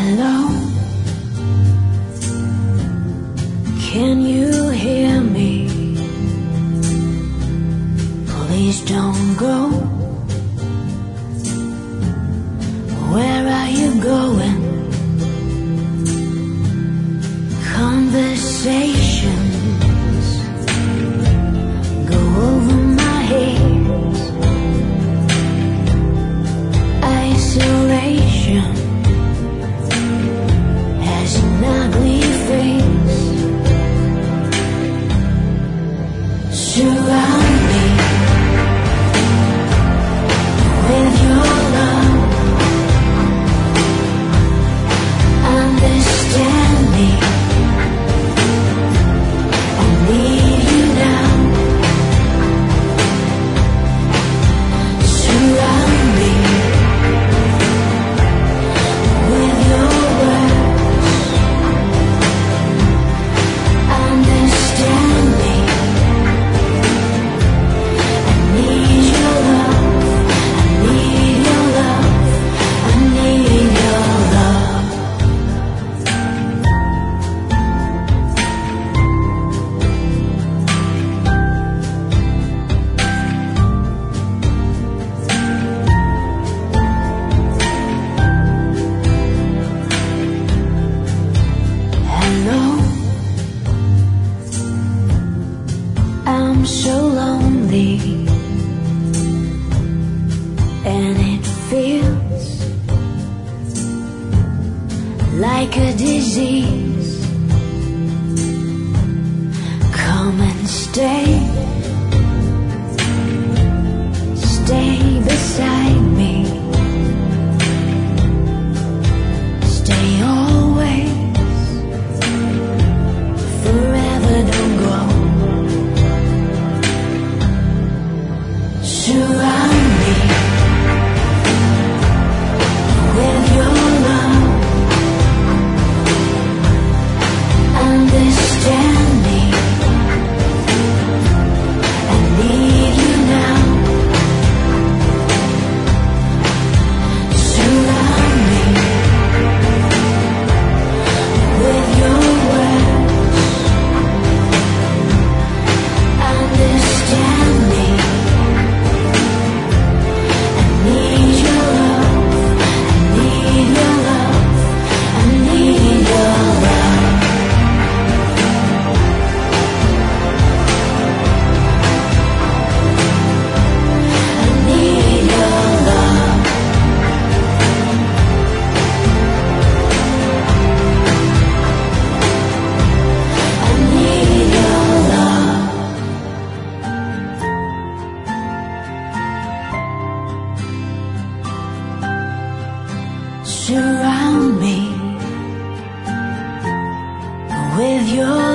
Hello, can you hear me? Please don't go. Where are you going? Conversations go over my head. Isolation has an ugly face. Surround me with your love. Understand me. I need you now. Surround me with your words. Understand me. I need your love. I need your love. I need your love. Hello, I'm so lonely, and it feels like a disease. Come and stay beside me. Stay always. Forever, don't go. Surround me with your love. Understand me. I need you now. Surround me with your words. Understand me. I need your love. I need your love. I need your love. I need your love. I need your love. Surround me with your